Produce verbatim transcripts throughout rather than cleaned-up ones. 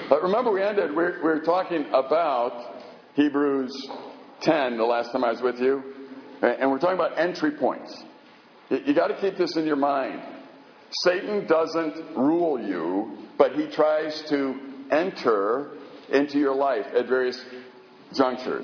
But remember, we ended, we we were talking about Hebrews ten the last time I was with you. And we're talking about entry points. You, you got to keep this in your mind. Satan doesn't rule you, but he tries to enter into your life at various junctures.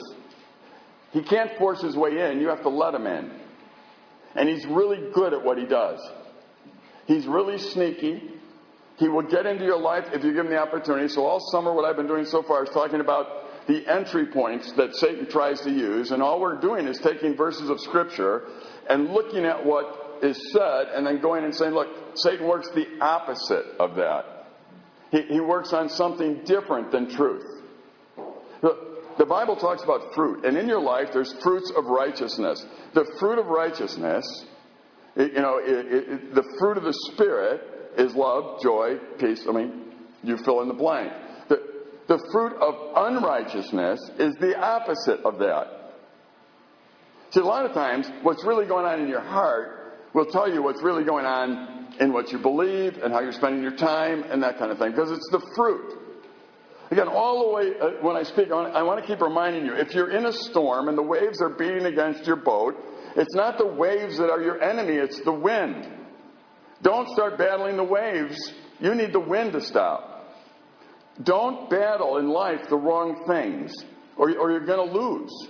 He can't force his way in. You have to let him in. And he's really good at what he does. He's really sneaky. He will get into your life if you give him the opportunity. So all summer, what I've been doing so far is talking about the entry points that Satan tries to use. And all we're doing is taking verses of Scripture and looking at what is said and then going and saying, look, Satan works the opposite of that. He, he works on something different than truth. The, the Bible talks about fruit. And in your life, there's fruits of righteousness. The fruit of righteousness, it, you know, it, it, the fruit of the Spirit is love, joy, peace. I mean, you fill in the blank. The, the fruit of unrighteousness is the opposite of that. See, a lot of times, what's really going on in your heart will tell you what's really going on in what you believe and how you're spending your time and that kind of thing, because it's the fruit. Again, all the way, uh, when I speak, I want, I want to keep reminding you, if you're in a storm and the waves are beating against your boat, it's not the waves that are your enemy, it's the wind. Don't start battling the waves. You need the wind to stop. Don't battle in life the wrong things, or, or you're going to lose.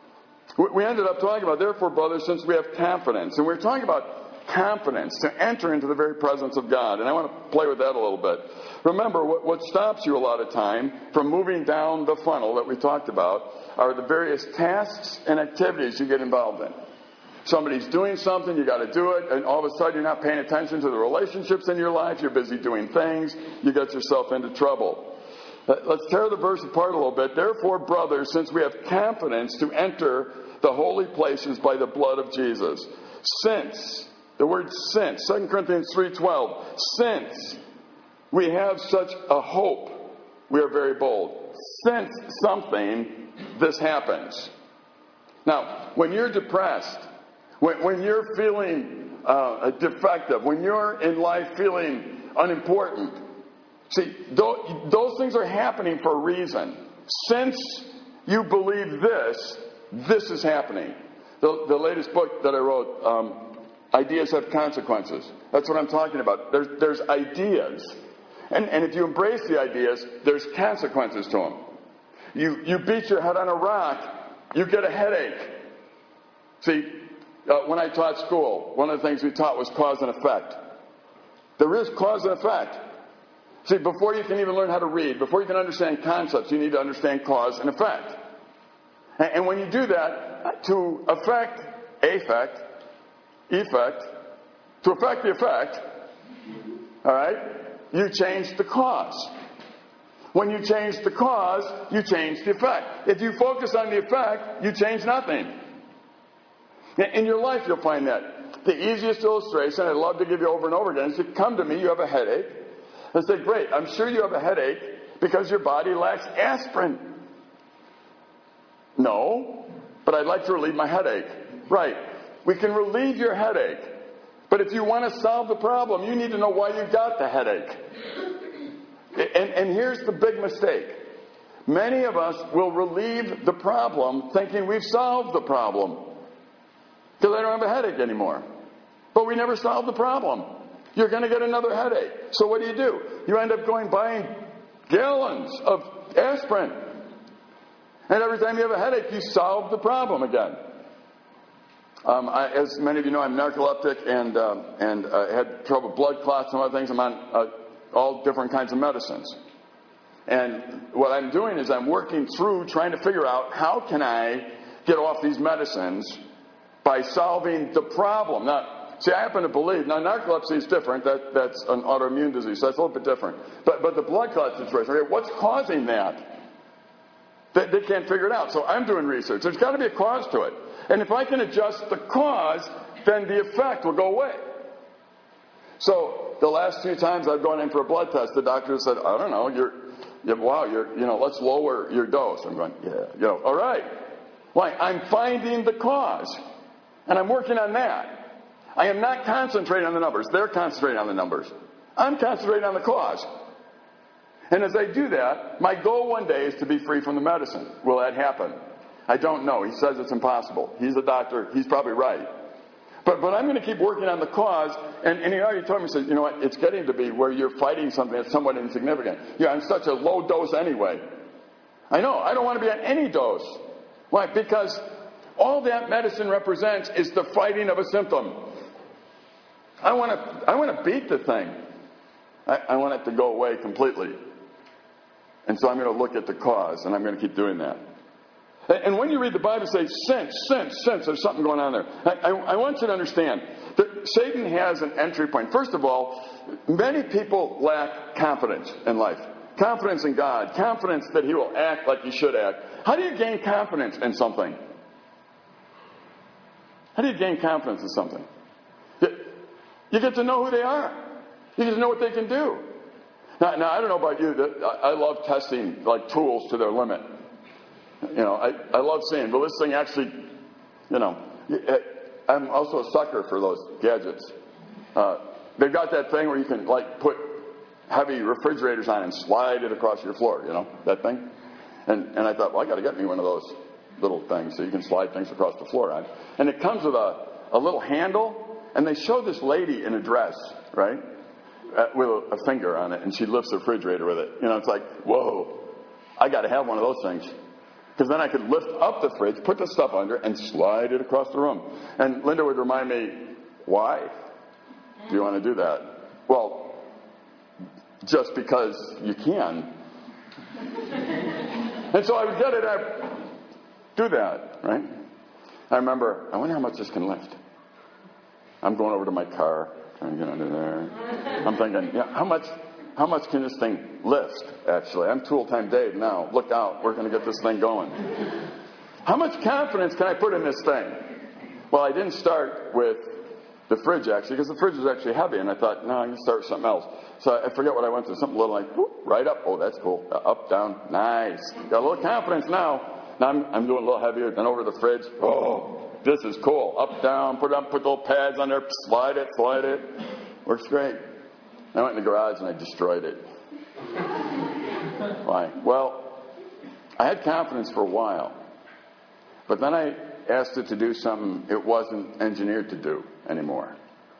We ended up talking about, therefore, brothers, since we have confidence, and we're talking about confidence to enter into the very presence of God. And I want to play with that a little bit. Remember, what, what stops you a lot of time from moving down the funnel that we talked about are the various tasks and activities you get involved in. Somebody's doing something, you got to do it, and all of a sudden you're not paying attention to the relationships in your life, you're busy doing things, you get yourself into trouble. Let's tear the verse apart a little bit. Therefore, brothers, since we have confidence to enter the holy places by the blood of Jesus. Since, the word since, Second Corinthians three twelve, since we have such a hope, we are very bold. Since something, this happens. Now, when you're depressed, When, when you're feeling uh, defective, when you're in life feeling unimportant, see, th- those things are happening for a reason. Since you believe this, this is happening. The, the latest book that I wrote, um, Ideas Have Consequences. That's what I'm talking about. There's, there's ideas. And, and if you embrace the ideas, there's consequences to them. You, you beat your head on a rock, you get a headache. See, Uh, when I taught school, one of the things we taught was cause and effect. There is cause and effect. See, before you can even learn how to read, before you can understand concepts, you need to understand cause and effect. And, and when you do that, to affect affect, effect, to affect the effect, all right, you change the cause. When you change the cause, you change the effect. If you focus on the effect, you change nothing. In your life, you'll find that. The easiest illustration, I'd love to give you over and over again, is to come to me, you have a headache. I say, great, I'm sure you have a headache because your body lacks aspirin. No, but I'd like to relieve my headache. Right, we can relieve your headache. But if you want to solve the problem, you need to know why you got the headache. And, and here's the big mistake. Many of us will relieve the problem thinking we've solved the problem. Because I don't have a headache anymore. But we never solved the problem. You're going to get another headache. So what do you do? You end up going buying gallons of aspirin. And every time you have a headache, you solve the problem again. Um, I, as many of you know, I'm narcoleptic and uh, and uh, had trouble with blood clots and other things. I'm on uh, all different kinds of medicines. And what I'm doing is I'm working through trying to figure out how can I get off these medicines by solving the problem. Now, see, I happen to believe, now narcolepsy is different, that, that's an autoimmune disease, so that's a little bit different. But but the blood clot situation, okay, what's causing that? They, they can't figure it out, so I'm doing research. There's got to be a cause to it. And if I can adjust the cause, then the effect will go away. So, the last few times I've gone in for a blood test, the doctor said, I don't know, you're, you're wow, you're, you know, let's lower your dose. I'm going, yeah, you know, all right. Why? I'm finding the cause. And I'm working on that. I am not concentrating on the numbers. They're concentrating on the numbers. I'm concentrating on the cause. And as I do that, my goal one day is to be free from the medicine. Will that happen? I don't know. He says it's impossible. He's a doctor. He's probably right. But but I'm going to keep working on the cause. And, and he already told me, he said, you know what, it's getting to be where you're fighting something that's somewhat insignificant. You're on such a low dose anyway. I know. I don't want to be on any dose. Why? Because all that medicine represents is the fighting of a symptom. I want to I want to beat the thing. I, I want it to go away completely. And so I'm going to look at the cause, and I'm going to keep doing that. And when you read the Bible, say, sense, sense, sense, there's something going on there. I, I, I want you to understand that Satan has an entry point. First of all, many people lack confidence in life. Confidence in God. Confidence that he will act like he should act. How do you gain confidence in something? How do you gain confidence in something? You get to know who they are. You get to know what they can do. Now, now I don't know about you. I love testing like tools to their limit. You know, I, I love saying, well, this thing actually, you know, I'm also a sucker for those gadgets. Uh, they've got that thing where you can, like, put heavy refrigerators on and slide it across your floor, you know, that thing. And and I thought, well, I got to get me one of those little things so you can slide things across the floor on. And it comes with a, a little handle, and they show this lady in a dress, right, uh, with a, a finger on it, and she lifts the refrigerator with it. You know, it's like, whoa, I got to have one of those things. Because then I could lift up the fridge, put the stuff under, and slide it across the room. And Linda would remind me, why do you want to do that? Well, just because you can. And so I would get it, I'd do that, right? I remember, I wonder how much this can lift. I'm going over to my car, trying to get under there. I'm thinking, yeah, how much... How much can this thing lift, actually? I'm Tool Time Dave now. Look out. We're going to get this thing going. How much confidence can I put in this thing? Well, I didn't start with the fridge, actually, because the fridge was actually heavy. And I thought, no, I'm going to start with something else. So I forget what I went to. Something little like, whoop, right up. Oh, that's cool. Uh, up, down. Nice. Got a little confidence now. Now I'm, I'm doing a little heavier. Then over the fridge. Oh, this is cool. Up, down. Put it up. Put little pads on there. Slide it. Slide it. Works great. I went in the garage and I destroyed it. Why? Well, I had confidence for a while. But then I asked it to do something it wasn't engineered to do anymore.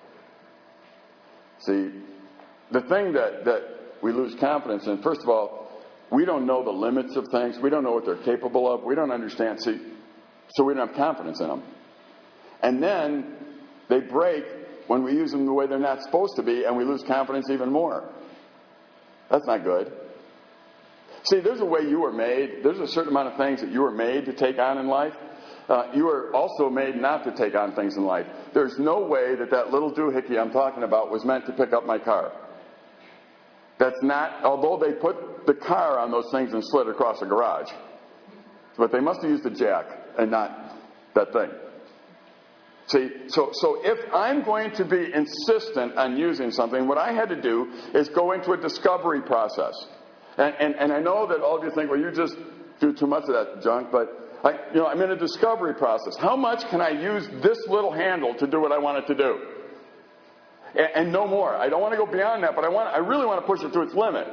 See, the thing that, that we lose confidence in, first of all, we don't know the limits of things. We don't know what they're capable of. We don't understand. See, so we don't have confidence in them. And then they break when we use them the way they're not supposed to be, and we lose confidence even more. That's not good. See, there's a way you were made. There's a certain amount of things that you were made to take on in life. Uh, you were also made not to take on things in life. There's no way that that little doohickey I'm talking about was meant to pick up my car. That's not, although they put the car on those things and slid across the garage. But they must have used the jack and not that thing. See, so so if I'm going to be insistent on using something, what I had to do is go into a discovery process. And and, and I know that all of you think, well, you just do too much of that junk, but I, you know, I'm in a discovery process. How much can I use this little handle to do what I want it to do? And, and no more. I don't want to go beyond that, but I want I really want to push it to its limit.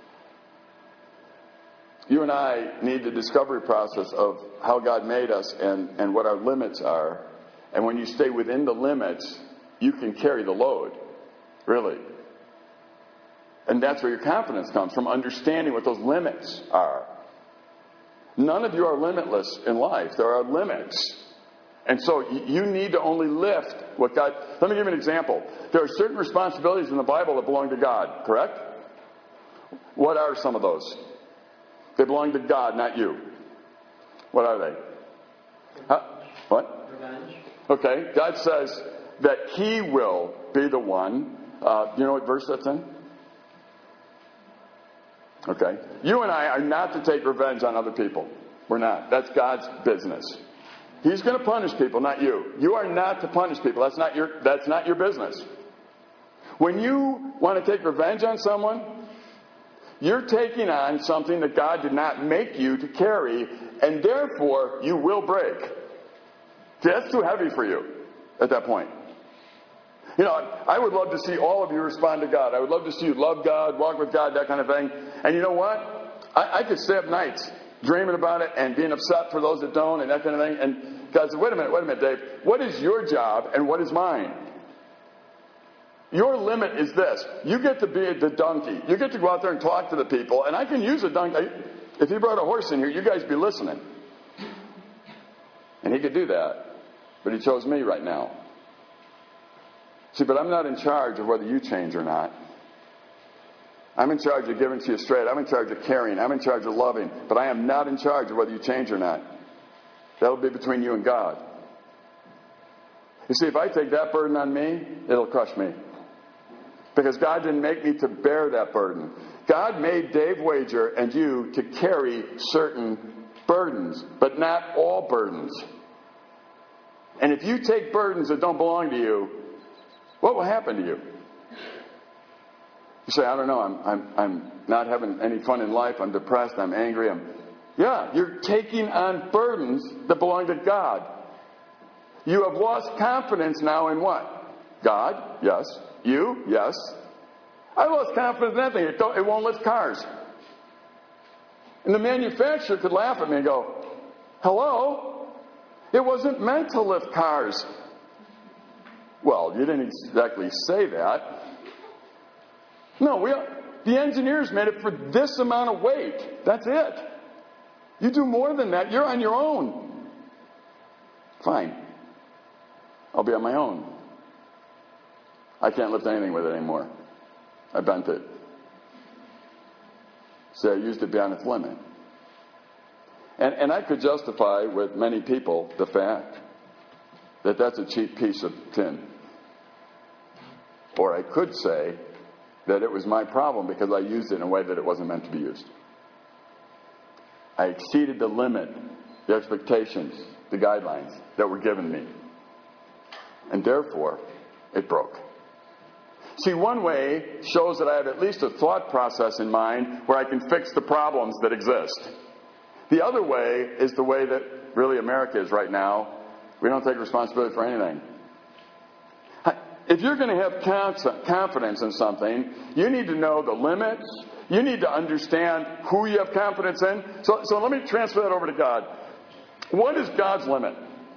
You and I need the discovery process of how God made us and, and what our limits are. And when you stay within the limits, you can carry the load, really. And that's where your confidence comes, from understanding what those limits are. None of you are limitless in life. There are limits. And so you need to only lift what God... Let me give you an example. There are certain responsibilities in the Bible that belong to God, correct? What are some of those? They belong to God, not you. What are they? Huh? What? Revenge. Okay, God says that He will be the one. Uh, you know what verse that's in? Okay. You and I are not to take revenge on other people. We're not. That's God's business. He's going to punish people, not you. You are not to punish people. That's not your, that's not your business. When you want to take revenge on someone, you're taking on something that God did not make you to carry, and therefore you will break. See, that's too heavy for you at that point. You know, I would love to see all of you respond to God. I would love to see you love God, walk with God, that kind of thing. And you know what? I, I could stay up nights dreaming about it and being upset for those that don't and that kind of thing. And God said, wait a minute, wait a minute, Dave. What is your job and what is mine? Your limit is this. You get to be the donkey. You get to go out there and talk to the people. And I can use a donkey. If he brought a horse in here, you guys be listening. And he could do that. But he chose me right now. See, but I'm not in charge of whether you change or not. I'm in charge of giving to you straight. I'm in charge of caring. I'm in charge of loving. But I am not in charge of whether you change or not. That'll be between you and God. You see, if I take that burden on me, it'll crush me. Because God didn't make me to bear that burden. God made Dave Wager and you to carry certain burdens, but not all burdens. And if you take burdens that don't belong to you, what will happen to you? You say, I don't know, I'm, I'm, I'm not having any fun in life, I'm depressed, I'm angry, I'm... Yeah, you're taking on burdens that belong to God. You have lost confidence now in what? God? Yes. You? Yes. I lost confidence in anything. It, don't, it won't lift cars. And the manufacturer could laugh at me and go, hello? It wasn't meant to lift cars. Well, you didn't exactly say that. No, we, the engineers made it for this amount of weight. That's it. You do more than that. You're on your own. Fine. I'll be on my own. I can't lift anything with it anymore. I bent it. So I used it beyond its limit. And, and I could justify with many people the fact that that's a cheap piece of tin. Or I could say that it was my problem because I used it in a way that it wasn't meant to be used. I exceeded the limit, the expectations, the guidelines that were given me. And therefore, it broke. See, one way shows that I have at least a thought process in mind where I can fix the problems that exist. The other way is the way that really America is right now. We don't take responsibility for anything. If you're going to have confidence in something, you need to know the limits. You need to understand who you have confidence in. So, so let me transfer that over to God. What is God's limit?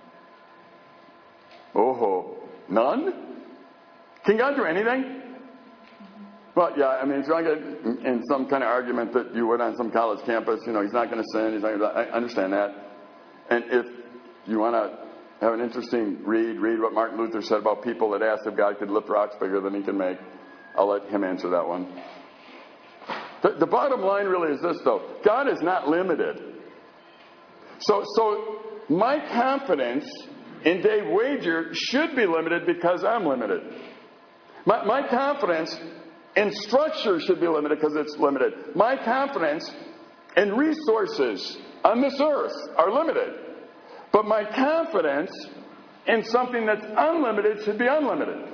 Oh, none? Can God do anything? Well, yeah, I mean, if you want to get in some kind of argument that you would on some college campus, you know, he's not going to sin, he's not going to, I understand that. And if you want to have an interesting read, read what Martin Luther said about people that asked if God could lift rocks bigger than he can make. I'll let him answer that one. The, the bottom line really is this, though. God is not limited. So, so my confidence in Dave Wager should be limited because I'm limited. My, my confidence in structure should be limited because it's limited. My confidence in resources on this earth are limited. But my confidence in something that's unlimited should be unlimited.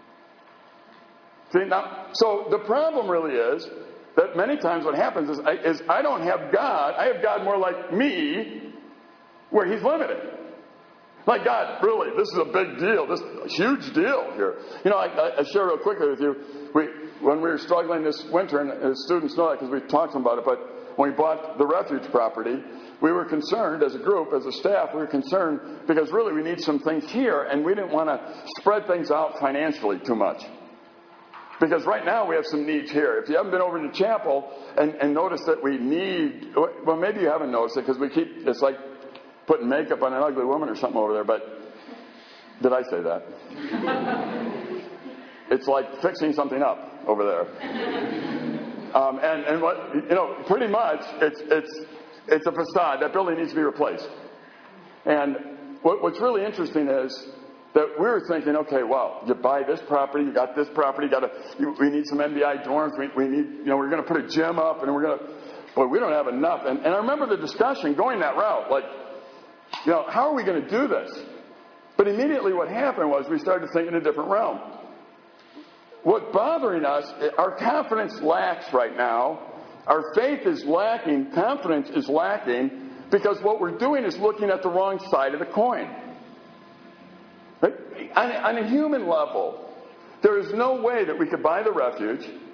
See, now, so the problem really is that many times what happens is I, is I don't have God. I have God more like me, where he's limited. Like, God, really, this is a big deal. This is a huge deal here. You know, I, I share real quickly with you. We, when we were struggling this winter, and the students know that because we talked to them about it, but when we bought the refuge property, we were concerned as a group, as a staff, we were concerned because really we need some things here, and we didn't want to spread things out financially too much. Because right now we have some needs here. If you haven't been over to chapel and, and noticed that we need, well, maybe you haven't noticed it because we keep, it's like putting makeup on an ugly woman or something over there, but did I say that? It's like fixing something up over there. Um, and, and what, you know, pretty much it's, it's, it's a facade. That building needs to be replaced. And what, what's really interesting is that we were thinking, okay, well, you buy this property, you got this property, you got to, you, we need some M B I dorms, we, we need, you know, we're going to put a gym up, and we're going to, boy, we don't have enough. And, and I remember the discussion going that route, like, you know, how are we going to do this? But immediately what happened was we started thinking in a different realm. What's bothering us, our confidence lacks right now. Our faith is lacking, confidence is lacking, because what we're doing is looking at the wrong side of the coin. On, on a human level, there is no way that we could buy the refuge,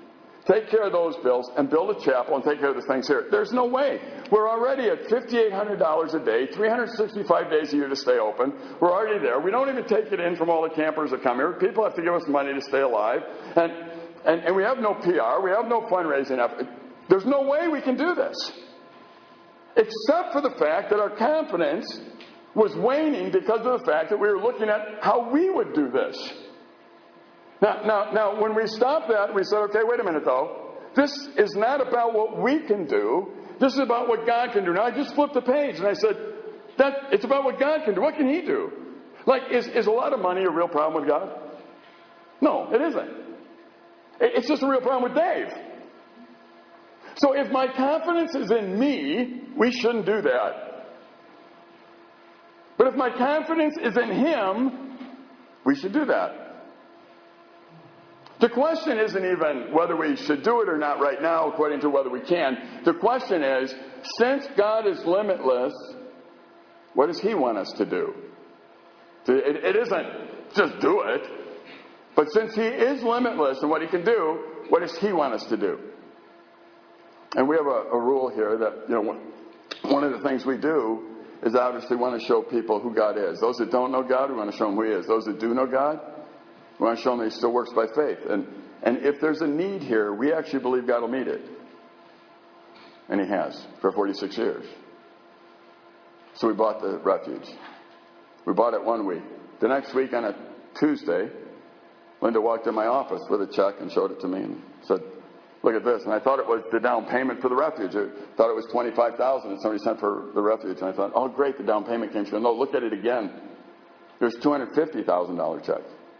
take care of those bills, and build a chapel and take care of the things here. There's no way. We're already at five thousand eight hundred dollars a day, three hundred sixty-five days a year to stay open. We're already there. We don't even take it in from all the campers that come here. People have to give us money to stay alive. And, and, and we have no P R. We have no fundraising effort. There's no way we can do this. Except for the fact that our confidence was waning because of the fact that we were looking at how we would do this. Now, now, now, when we stopped that, we said, okay, wait a minute, though. This is not about what we can do. This is about what God can do. Now, I just flipped the page, and I said, that it's about what God can do. What can He do? Like, is, is a lot of money a real problem with God? No, it isn't. It's just a real problem with Dave. So if my confidence is in me, we shouldn't do that. But if my confidence is in Him, we should do that. The question isn't even whether we should do it or not right now, according to whether we can. The question is, since God is limitless, what does He want us to do? It, it isn't just do it. But since He is limitless in what He can do, what does He want us to do? And we have a, a rule here that, you know, one of the things we do is obviously want to show people who God is. Those that don't know God, we want to show them who He is. Those that do know God, we want to show them that He still works by faith. And, and if there's a need here, we actually believe God will meet it. And He has for forty-six years. So we bought the refuge. We bought it one week. The next week on a Tuesday, Linda walked in my office with a check and showed it to me and said, look at this. And I thought it was the down payment for the refuge. I thought it was twenty-five thousand dollars that somebody sent for the refuge. And I thought, oh, great, the down payment came through. No, look at it again. There's a two hundred fifty thousand dollars check.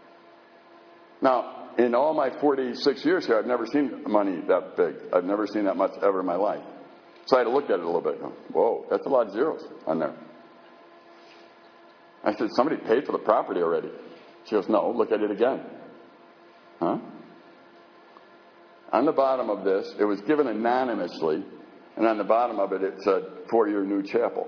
Now, in all my forty-six years here, I've never seen money that big. I've never seen that much ever in my life. So I had to look at it a little bit. Go, whoa, that's a lot of zeros on there. I said, somebody paid for the property already. She goes, no, look at it again. Huh? On the bottom of this, it was given anonymously, and on the bottom of it, it said, for your new chapel.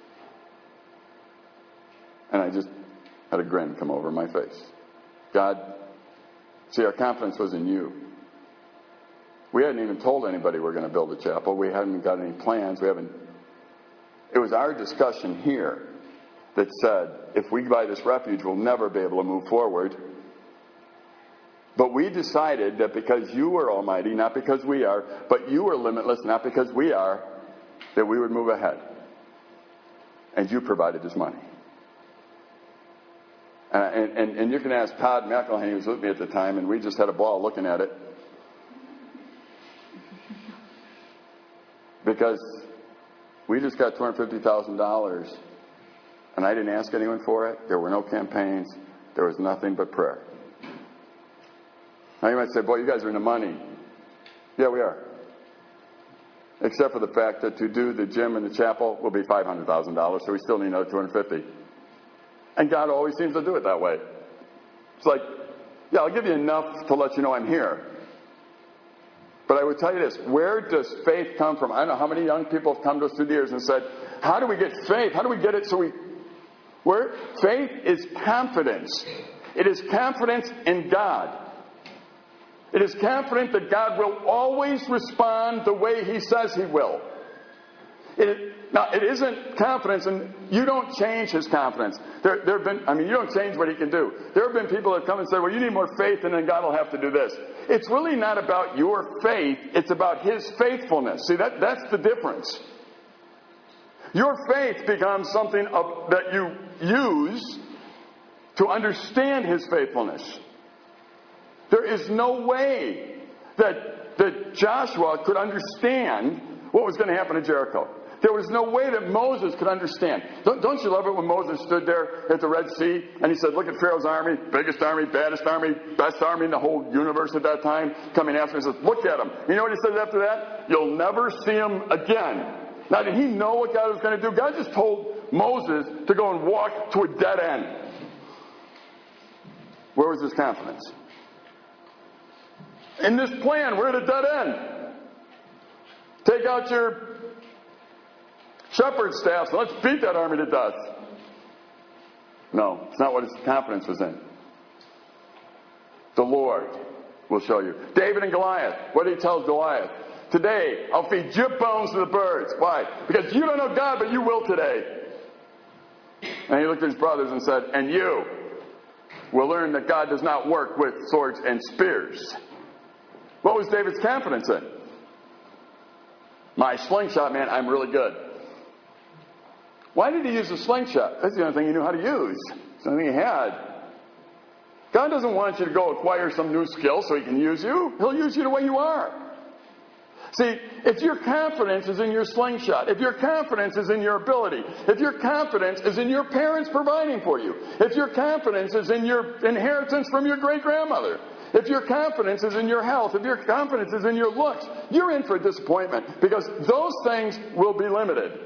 And I just had a grin come over my face. God, see, our confidence was in You. We hadn't even told anybody we're going to build a chapel. We hadn't got any plans. We haven't. It was our discussion here that said, if we buy this refuge, we'll never be able to move forward. But we decided that because You are almighty, not because we are, but You are limitless, not because we are, that we would move ahead. And You provided this money. Uh, and, and, and you can ask Todd McElhaney, who was with me at the time, and we just had a ball looking at it. Because we just got two hundred fifty thousand dollars, and I didn't ask anyone for it. There were no campaigns. There was nothing but prayer. Now you might say, boy, you guys are in the money. Yeah, we are. Except for the fact that to do the gym and the chapel will be five hundred thousand dollars, so we still need another two hundred fifty thousand dollars. And God always seems to do it that way. It's like, yeah, I'll give you enough to let you know I'm here. But I would tell you this, where does faith come from? I don't know how many young people have come to us through the years and said, how do we get faith? How do we get it so we... Where faith is confidence. It is confidence in God. It is confident that God will always respond the way He says He will. It, now, it isn't confidence, and you don't change His confidence. There, there have been, I mean, you don't change what He can do. There have been people that come and say, well, you need more faith, and then God will have to do this. It's really not about your faith. It's about His faithfulness. See, that, that's the difference. Your faith becomes something of, that you use to understand His faithfulness. There is no way that, that Joshua could understand what was going to happen to Jericho. There was no way that Moses could understand. Don't, don't you love it when Moses stood there at the Red Sea and he said, look at Pharaoh's army, biggest army, baddest army, best army in the whole universe at that time, coming after him. He says, look at him. You know what he says after that? You'll never see him again. Now, did he know what God was going to do? God just told Moses to go and walk to a dead end. Where was his confidence? In this plan, we're at a dead end. Take out your shepherd's staffs and let's beat that army to death. No, it's not what his confidence was in. The Lord will show you. David and Goliath. What did he tell Goliath? Today, I'll feed your bones to the birds. Why? Because you don't know God, but you will today. And he looked at his brothers and said, and you will learn that God does not work with swords and spears. What was David's confidence in? My slingshot, man, I'm really good. Why did he use a slingshot? That's the only thing he knew how to use. It's the only thing he had. God doesn't want you to go acquire some new skill so he can use you. He'll use you the way you are. See, if your confidence is in your slingshot, if your confidence is in your ability, if your confidence is in your parents providing for you, if your confidence is in your inheritance from your great-grandmother, if your confidence is in your health, if your confidence is in your looks, you're in for disappointment because those things will be limited.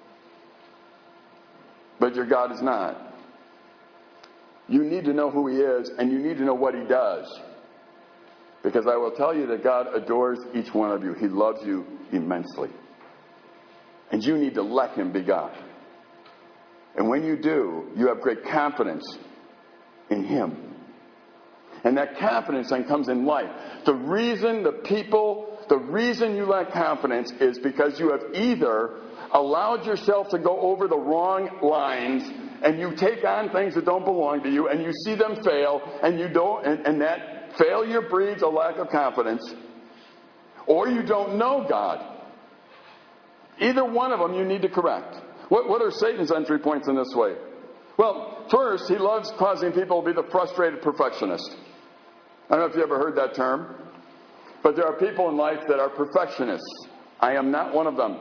But your God is not. You need to know who he is, and you need to know what he does. Because I will tell you that God adores each one of you. He loves you immensely. And you need to let him be God. And when you do, you have great confidence in him. And that confidence then comes in life. The reason the people, the reason you lack confidence is because you have either allowed yourself to go over the wrong lines and you take on things that don't belong to you and you see them fail and you don't, and, and that failure breeds a lack of confidence, or you don't know God. Either one of them you need to correct. What, what are Satan's entry points in this way? Well, first, he loves causing people to be the frustrated perfectionist. I don't know if you ever heard that term, but there are people in life that are perfectionists. I am not one of them.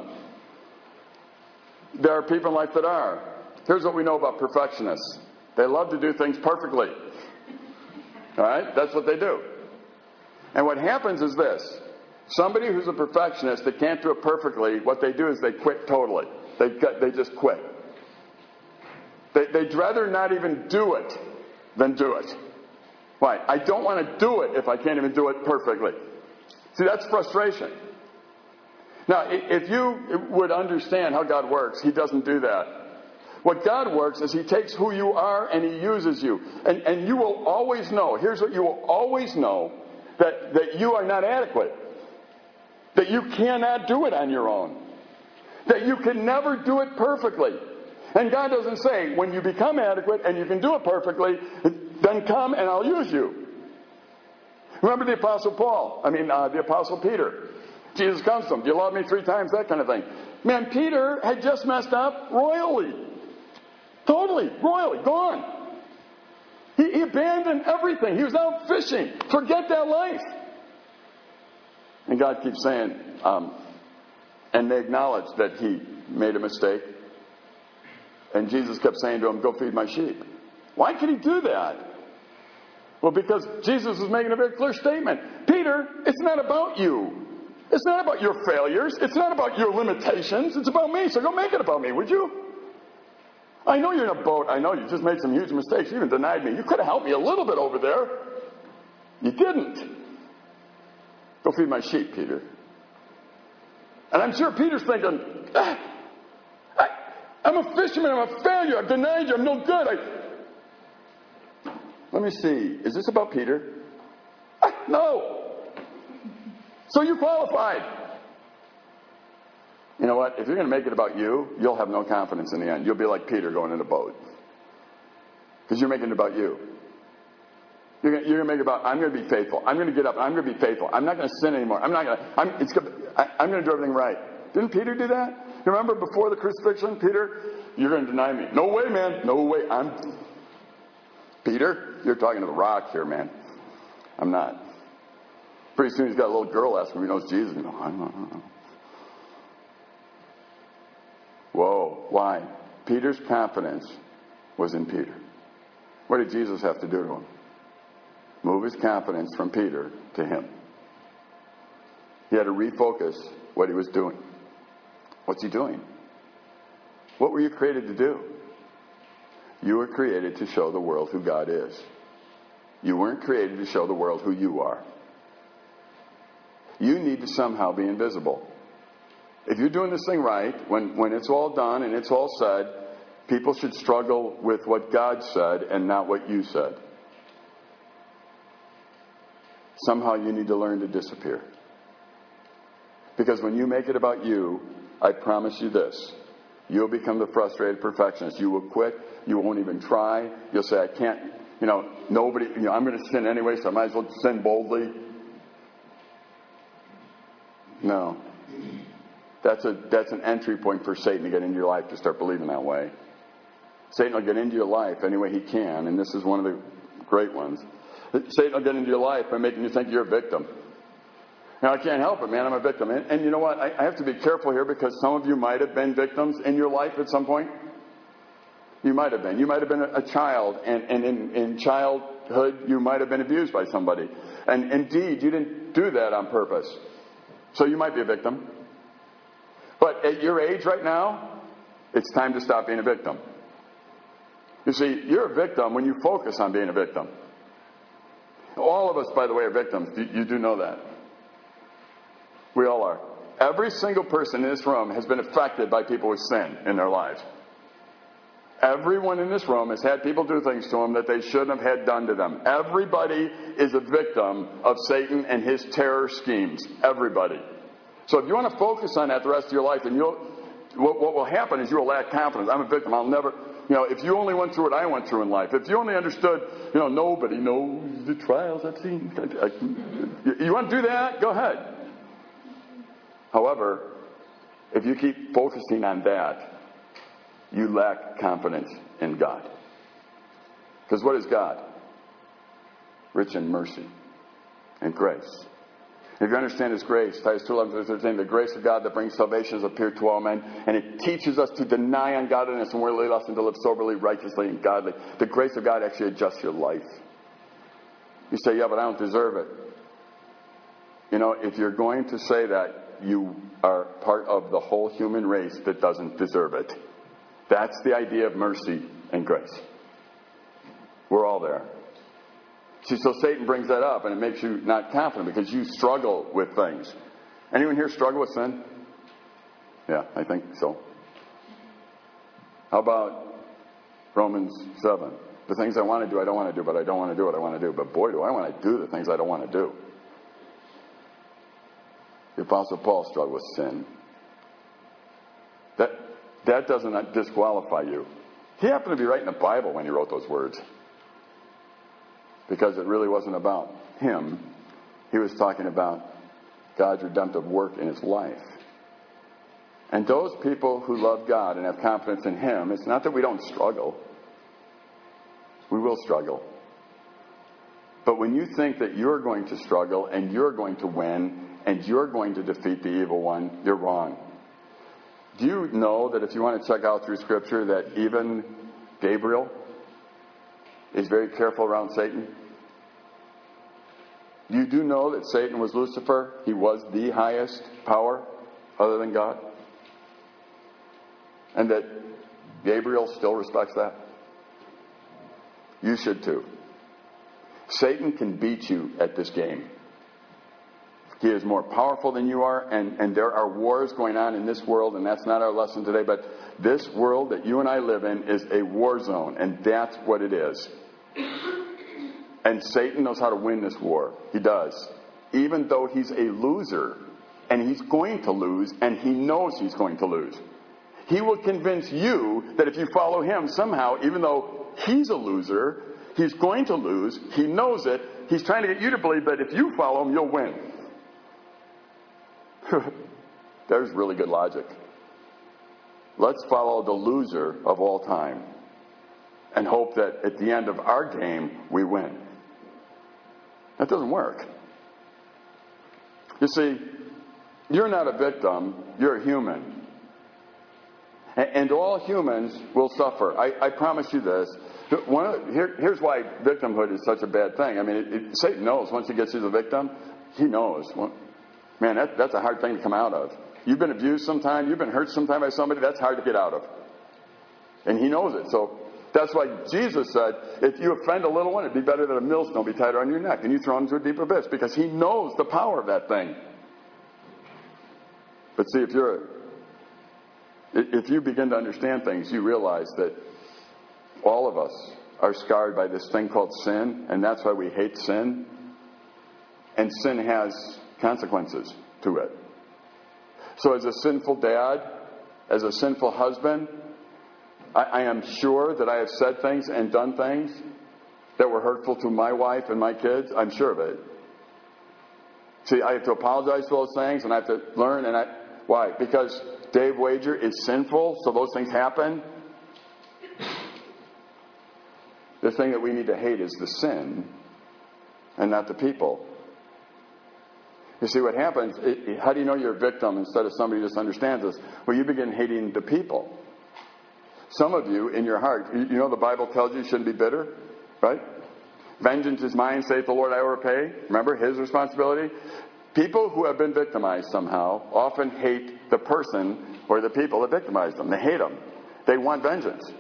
There are people in life that are. Here's what we know about perfectionists. They love to do things perfectly. All right? That's what they do. And what happens is this. Somebody who's a perfectionist that can't do it perfectly, what they do is they quit totally. They, they just quit. They, they'd rather not even do it than do it. Why? I don't want to do it if I can't even do it perfectly. See, that's frustration. Now, if you would understand how God works, he doesn't do that. What God works is he takes who you are and he uses you. And, and you will always know, here's what you will always know, that, that you are not adequate. That you cannot do it on your own. That you can never do it perfectly. And God doesn't say, when you become adequate and you can do it perfectly, then come and I'll use you. Remember the Apostle Paul, I mean uh, the Apostle Peter. Jesus comes to him, do you love me three times? That kind of thing. Man, Peter had just messed up royally. Totally, royally, gone. He, he abandoned everything. He was out fishing. Forget that life. And God keeps saying, um, and they acknowledged that he made a mistake. And Jesus kept saying to him, go feed my sheep. Why could he do that? Well, because Jesus was making a very clear statement. Peter, it's not about you. It's not about your failures. It's not about your limitations. It's about me. So go make it about me, would you? I know you're in a boat. I know you just made some huge mistakes. You even denied me. You could have helped me a little bit over there. You didn't. Go feed my sheep, Peter. And I'm sure Peter's thinking, ah, I, I'm a fisherman. I'm a failure. I've denied you. I'm no good. I... Let me see. Is this about Peter? Ah, no. So you qualified. You know what? If you're going to make it about you, you'll have no confidence in the end. You'll be like Peter going in a boat. Because you're making it about you. You're going, you're going to make it about, I'm going to be faithful. I'm going to get up. I'm going to be faithful. I'm not going to sin anymore. I'm not going to, I'm, it's going to, I, I'm going to do everything right. Didn't Peter do that? You remember before the crucifixion, Peter, you're going to deny me. No way, man. No way. I'm, Peter, you're talking to the rock here, man. I'm not. Pretty soon he's got a little girl asking if he knows Jesus. You know, I don't know. Whoa, why? Peter's confidence was in Peter. What did Jesus have to do to him? Move his confidence from Peter to him. He had to refocus what he was doing. What's he doing? What were you created to do? You were created to show the world who God is. You weren't created to show the world who you are. You need to somehow be invisible. If you're doing this thing right, when, when it's all done and it's all said, people should struggle with what God said and not what you said. somehow you need to learn to disappear. Because when you make it about you, I promise you this, you'll become the frustrated perfectionist. You will quit. You won't even try. You'll say, I can't, you know, nobody, you know, I'm going to sin anyway, so I might as well sin boldly. No. That's a that's an entry point for Satan to get into your life, to start believing that way. Satan will get into your life any way he can, and this is one of the great ones. Satan will get into your life by making you think you're a victim. Now, I can't help it, man. I'm a victim. And, and you know what? I, I have to be careful here, because some of you might have been victims in your life at some point. You might have been. You might have been a, a child, and, and in, in childhood, you might have been abused by somebody. And indeed, you didn't do that on purpose. So you might be a victim. But at your age right now, it's time to stop being a victim. You see, you're a victim when you focus on being a victim. All of us, by the way, are victims. You, you do know that. We all are. Every single person in this room has been affected by people with sin in their lives. Everyone in this room has had people do things to them that they shouldn't have had done to them. Everybody is a victim of Satan and his terror schemes. Everybody. So if you want to focus on that the rest of your life, then you'll, what, what will happen is you will lack confidence. I'm a victim. I'll never, you know, if you only went through what I went through in life, if you only understood, you know, nobody knows the trials I've seen. I, I, you want to do that? Go ahead. However, if you keep focusing on that, you lack confidence in God. Because what is God? Rich in mercy and grace. If you understand His grace, Titus two eleven through thirteen, the grace of God that brings salvation has appeared to all men, and it teaches us to deny ungodliness and worldly lust and to live soberly, righteously, and godly. The grace of God actually adjusts your life. You say, yeah, but I don't deserve it. You know, if you're going to say that, you are part of the whole human race that doesn't deserve it. That's the idea of mercy and grace. We're all there. See, so Satan brings that up, and it makes you not confident because you struggle with things. Anyone here struggle with sin? Yeah, I think so. How about Romans seven? The things I want to do, I don't want to do, but I don't want to do what I want to do. But boy, do I want to do the things I don't want to do. The Apostle Paul struggled with sin. That, that doesn't disqualify you. He happened to be writing the Bible when he wrote those words. Because it really wasn't about him. He was talking about God's redemptive work in his life. And those people who love God and have confidence in Him, it's not that we don't struggle. We will struggle. But when you think that you're going to struggle and you're going to win and you're going to defeat the evil one, you're wrong. Do you know that if you want to check out through Scripture that even Gabriel is very careful around Satan? You do know that Satan was Lucifer. He was the highest power other than God. And that Gabriel still respects that. You should too. Satan can beat you at this game. He is more powerful than you are, and, and there are wars going on in this world, and that's not our lesson today, but this world that you and I live in is a war zone, and that's what it is. And Satan knows how to win this war. He does. Even though he's a loser, and he's going to lose, and he knows he's going to lose. He will convince you that if you follow him somehow, even though he's a loser, he's going to lose, he knows it, he's trying to get you to believe that if you follow him, you'll win. There's really good logic. Let's follow the loser of all time and hope that at the end of our game, we win. That doesn't work. You see, you're not a victim, you're a human. And all humans will suffer. I, I promise you this. One of, here, here's why victimhood is such a bad thing. I mean, it, it, Satan knows once he gets you the victim, he knows. Well, man, that, that's a hard thing to come out of. You've been abused sometime, you've been hurt sometime by somebody, that's hard to get out of. And he knows it. So that's why Jesus said, if you offend a little one, it'd be better that a millstone be tied around your neck and you throw him into a deep abyss, because he knows the power of that thing. But see, if you're a If you begin to understand things, you realize that all of us are scarred by this thing called sin, and that's why we hate sin. and sin has consequences to it. So as a sinful dad, as a sinful husband, I, I am sure that I have said things and done things that were hurtful to my wife and my kids. I'm sure of it. See, I have to apologize for those things, and I have to learn. And I why? Because Dave Wager is sinful, so those things happen. The thing that we need to hate is the sin and not the people. You see, what happens, it, it, how do you know you're a victim instead of somebody who just understands this? Well, you begin hating the people. Some of you, in your heart, you, you know the Bible tells you you shouldn't be bitter, right? Vengeance is mine, saith the Lord, I will repay. Remember, his responsibility. People who have been victimized somehow often hate the person or the people that victimized them. They hate them. They want vengeance.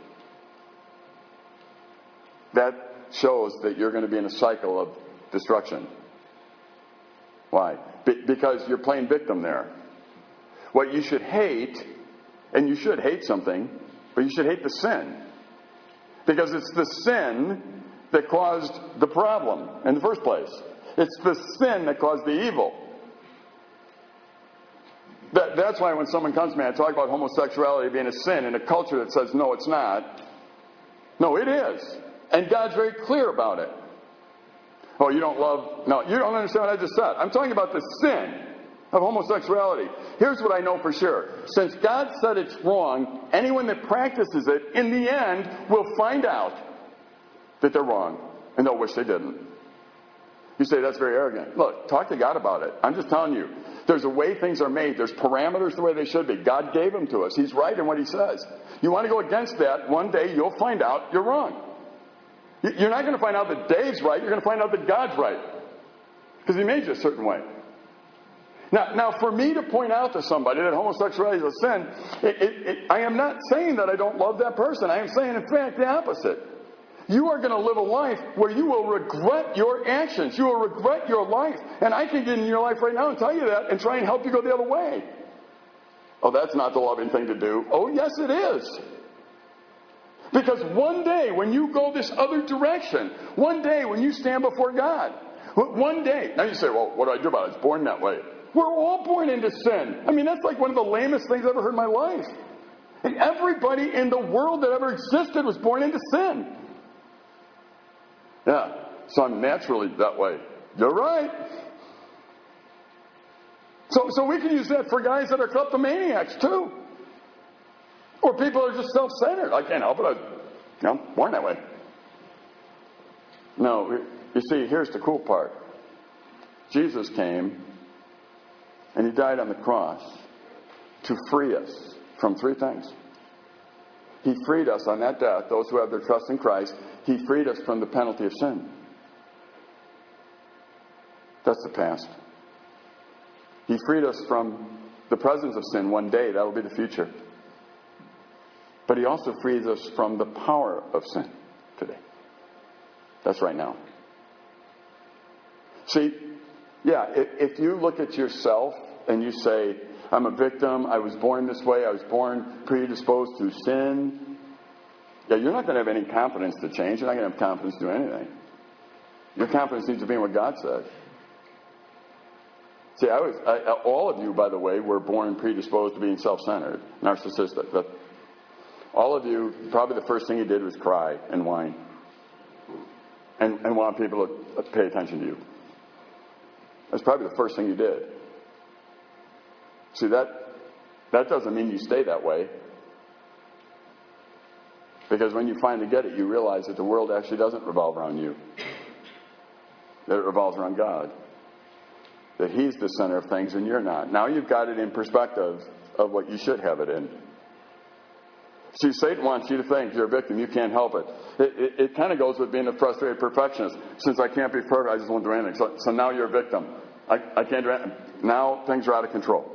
That shows that you're going to be in a cycle of destruction. Why? Be- because you're playing victim there. What you should hate, and you should hate something, but you should hate the sin. Because it's the sin that caused the problem in the first place. It's the sin that caused the evil. That, that's why when someone comes to me, I talk about homosexuality being a sin in a culture that says, no, it's not. No, it is. And God's very clear about it. Oh, you don't love... No, you don't understand what I just said. I'm talking about the sin of homosexuality. Here's what I know for sure. Since God said it's wrong, anyone that practices it, in the end, will find out that they're wrong. And they'll wish they didn't. You say, that's very arrogant. Look, talk to God about it. I'm just telling you. There's a way things are made. There's parameters the way they should be. God gave them to us. He's right in what he says. You want to go against that, one day you'll find out you're wrong. You're not going to find out that Dave's right. You're going to find out that God's right. Because he made you a certain way. Now, now for me to point out to somebody that homosexuality is a sin, it, it, it, I am not saying that I don't love that person. I am saying, in fact, the opposite. You are going to live a life where you will regret your actions. You will regret your life. And I can get in your life right now and tell you that and try and help you go the other way. Oh, that's not the loving thing to do. Oh, yes, it is. Because one day when you go this other direction, one day when you stand before God, one day, now you say, well, what do I do about it? I was born that way. We're all born into sin. I mean, that's like one of the lamest things I've ever heard in my life. And everybody in the world that ever existed was born into sin. Yeah, so I'm naturally that way. You're right. So, so we can use that for guys that are kleptomaniacs too. Or people are just self-centered. I can't help it. I was, you know, born that way. No, you see, here's the cool part. Jesus came and he died on the cross to free us from three things. He freed us on that death, those who have their trust in Christ. He freed us from the penalty of sin. That's the past. He freed us from the presence of sin one day. That will be the future. But he also frees us from the power of sin today. That's right now. See, yeah, if, if you look at yourself and you say, I'm a victim, I was born this way, I was born predisposed to sin, yeah, you're not going to have any confidence to change. You're not going to have confidence to do anything. Your confidence needs to be in what God said. See, I was, I, all of you, by the way, were born predisposed to being self-centered, narcissistic. But all of you, probably the first thing you did was cry and whine. And, and want people to pay attention to you. That's probably the first thing you did. See, that that doesn't mean you stay that way. Because when you finally get it, you realize that the world actually doesn't revolve around you. That it revolves around God. That he's the center of things and you're not. Now you've got it in perspective of what you should have it in. See, Satan wants you to think you're a victim. You can't help it. It, it, it kind of goes with being a frustrated perfectionist. Since I can't be perfect, I just won't do anything. So, so now you're a victim. I, I can't do anything. Now things are out of control.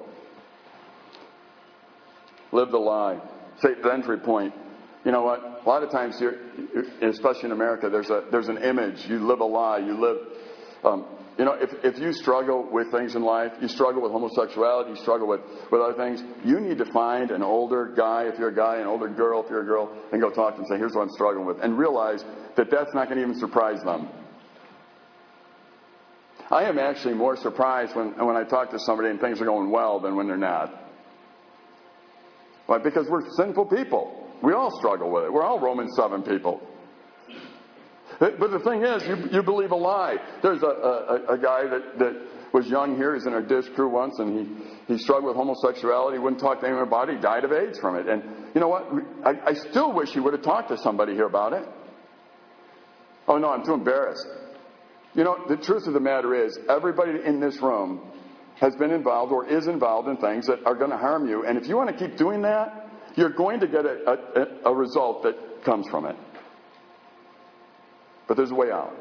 Live the lie. Satan's entry point. You know what? A lot of times, here, especially in America, there's a there's an image. You live a lie. You live... Um, You know, if, if you struggle with things in life, you struggle with homosexuality, you struggle with, with other things, you need to find an older guy, if you're a guy, an older girl, if you're a girl, and go talk to them and say, here's what I'm struggling with. And realize that that's not going to even surprise them. I am actually more surprised when, when I talk to somebody and things are going well than when they're not. Why? Because we're sinful people. We all struggle with it. We're all Romans seven people. But the thing is, you, you believe a lie. There's a, a, a guy that, that was young here. He's in our dish crew once, and he, he struggled with homosexuality. He wouldn't talk to anyone about it. He died of AIDS from it. And you know what? I, I still wish he would have talked to somebody here about it. Oh, no, I'm too embarrassed. You know, the truth of the matter is, everybody in this room has been involved or is involved in things that are going to harm you. And if you want to keep doing that, you're going to get a, a, a result that comes from it. But there's a way out.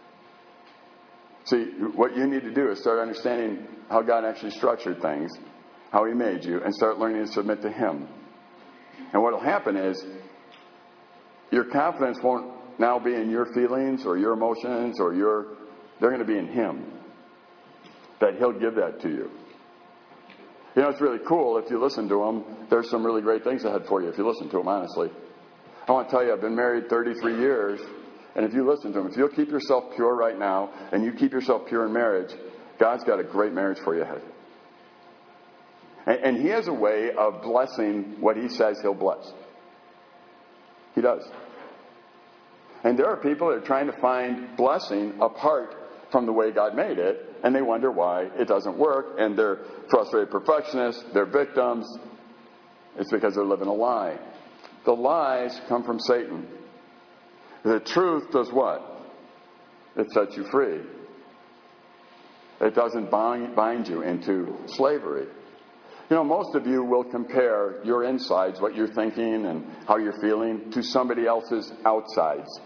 See, what you need to do is start understanding how God actually structured things, how He made you, and start learning to submit to Him. And what will happen is your confidence won't now be in your feelings or your emotions or your... They're going to be in Him. That He'll give that to you. You know, it's really cool if you listen to Him. There's some really great things ahead for you if you listen to Him, honestly. I want to tell you, I've been married thirty-three years. And if you listen to Him, if you'll keep yourself pure right now, and you keep yourself pure in marriage, God's got a great marriage for you ahead. And, and He has a way of blessing what He says He'll bless. He does. And there are people that are trying to find blessing apart from the way God made it, and they wonder why it doesn't work, and they're frustrated perfectionists, they're victims. It's because they're living a lie. The lies come from Satan. The truth does what? It sets you free. It doesn't bind, bind you into slavery. You know, most of you will compare your insides, what you're thinking and how you're feeling, to somebody else's outsides.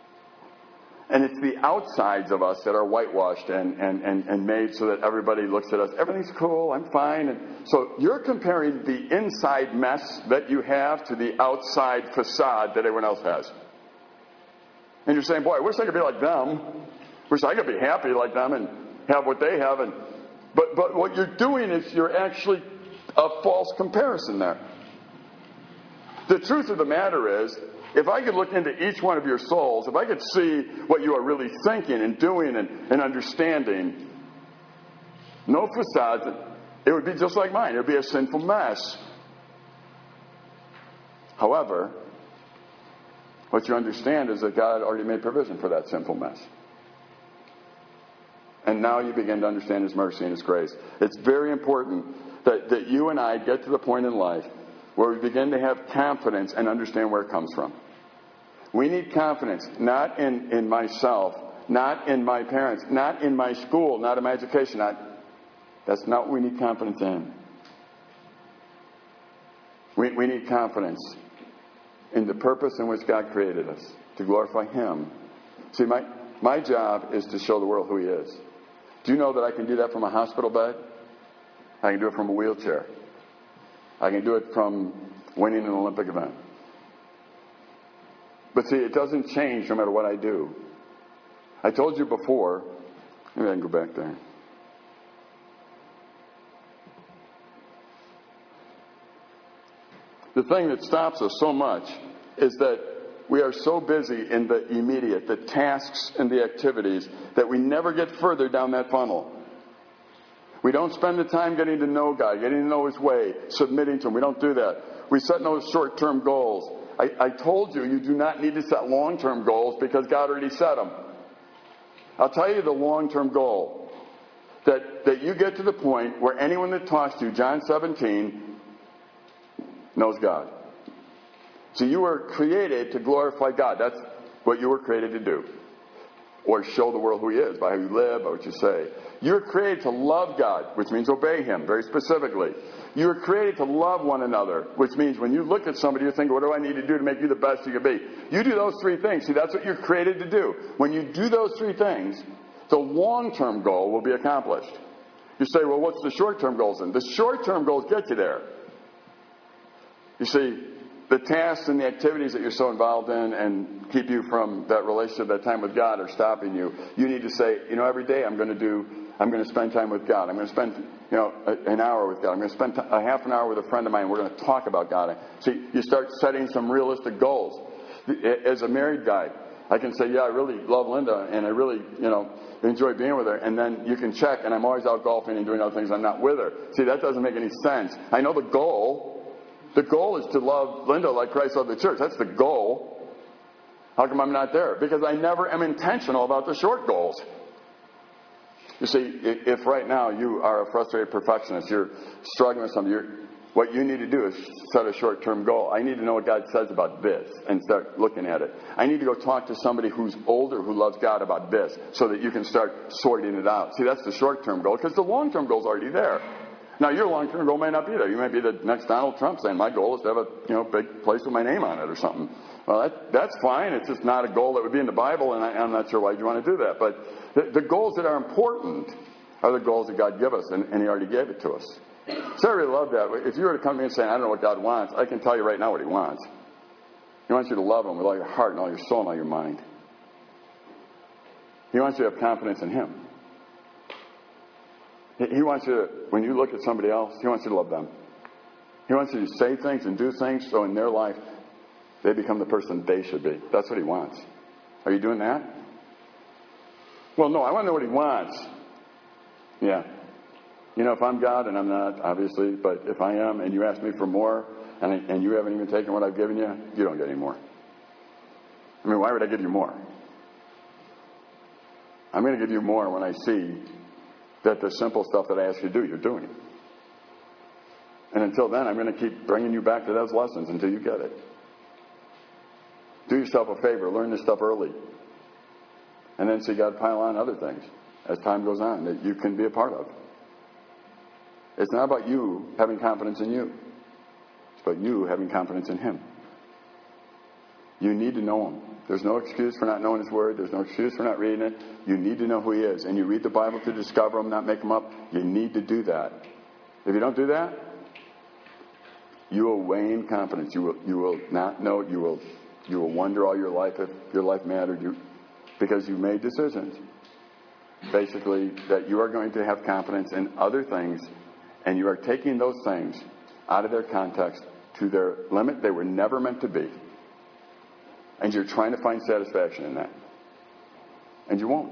And it's the outsides of us that are whitewashed and, and, and, and made so that everybody looks at us. Everything's cool, I'm fine. And so you're comparing the inside mess that you have to the outside facade that everyone else has. And you're saying, boy, I wish I could be like them. Wish I could be happy like them and have what they have. And but but what you're doing is you're actually a false comparison there. The truth of the matter is, if I could look into each one of your souls, if I could see what you are really thinking and doing and, and understanding, no facades, it would be just like mine. It would be a sinful mess. However, what you understand is that God already made provision for that sinful mess. And now you begin to understand His mercy and His grace. It's very important that, that you and I get to the point in life where we begin to have confidence and understand where it comes from. We need confidence, not in, in myself, not in my parents, not in my school, not in my education. Not, that's not what we need confidence in. We, we need confidence in the purpose in which God created us, to glorify Him. See, my, my job is to show the world who He is. Do you know that I can do that from a hospital bed? I can do it from a wheelchair. I can do it from winning an Olympic event. But see, it doesn't change no matter what I do. I told you before, maybe I can go back there. The thing that stops us so much is that we are so busy in the immediate, the tasks and the activities, that we never get further down that funnel. We don't spend the time getting to know God, getting to know His way, submitting to Him. We don't do that. We set no short-term goals. I, I told you, you do not need to set long-term goals because God already set them. I'll tell you the long-term goal. That, that you get to the point where anyone that talks to you, John seventeen, knows God. So you were created to glorify God. That's what you were created to do. Or show the world who He is by how you live, by what you say. You're created to love God, which means obey Him, very specifically. You're created to love one another, which means when you look at somebody, you're thinking, what do I need to do to make you the best you can be? You do those three things. See, that's what you're created to do. When you do those three things, the long-term goal will be accomplished. You say, well, what's the short-term goals then? The short-term goals get you there. You see, the tasks and the activities that you're so involved in and keep you from that relationship, that time with God, are stopping you. You need to say, you know, every day I'm going to do, I'm going to spend time with God. I'm going to spend, you know, a, an hour with God. I'm going to spend a half an hour with a friend of mine. We're going to talk about God. See, you start setting some realistic goals. As a married guy, I can say, yeah, I really love Linda, and I really, you know, enjoy being with her. And then you can check, and I'm always out golfing and doing other things. I'm not with her. See, that doesn't make any sense. I know the goal. The goal is to love Linda like Christ loved the church. That's the goal. How come I'm not there? Because I never am intentional about the short goals. You see, if right now you are a frustrated perfectionist, you're struggling with something, you're, what you need to do is set a short-term goal. I need to know what God says about this and start looking at it. I need to go talk to somebody who's older who loves God about this so that you can start sorting it out. See, that's the short-term goal because the long-term goal is already there. Now, your long-term goal may not be there. You might be the next Donald Trump saying, my goal is to have a you know big place with my name on it or something. Well, that, that's fine. It's just not a goal that would be in the Bible, and I, I'm not sure why you want to do that. But the, the goals that are important are the goals that God gave us, and, and He already gave it to us. So I really love that. If you were to come to me and say, I don't know what God wants, I can tell you right now what He wants. He wants you to love Him with all your heart and all your soul and all your mind. He wants you to have confidence in Him. He wants you to, when you look at somebody else, He wants you to love them. He wants you to say things and do things so in their life they become the person they should be. That's what He wants. Are you doing that? Well, no, I want to know what He wants. Yeah. You know, if I'm God, and I'm not, obviously, but if I am, and you ask me for more, and, I, and you haven't even taken what I've given you, you don't get any more. I mean, why would I give you more? I'm going to give you more when I see that the simple stuff that I ask you to do, you're doing. And until then, I'm going to keep bringing you back to those lessons until you get it. Do yourself a favor. Learn this stuff early. And then see God pile on other things as time goes on that you can be a part of. It's not about you having confidence in you. It's about you having confidence in Him. You need to know Him. There's no excuse for not knowing His Word. There's no excuse for not reading it. You need to know who He is. And you read the Bible to discover Him, not make Him up. You need to do that. If you don't do that, you will wane confidence. You will, you will not know. You will, you will wonder all your life if your life mattered. You, because you made decisions, basically, that you are going to have confidence in other things, and you are taking those things out of their context to their limit they were never meant to be. And you're trying to find satisfaction in that. And you won't.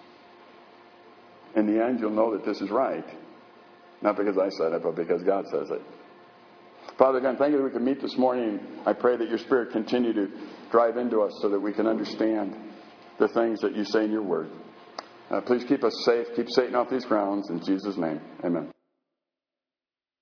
In the end, you'll know that this is right. Not because I said it, but because God says it. Father God, thank you that we can meet this morning. I pray that your Spirit continue to drive into us so that we can understand the things that you say in your word. Uh, please keep us safe. Keep Satan off these grounds. In Jesus' name, amen.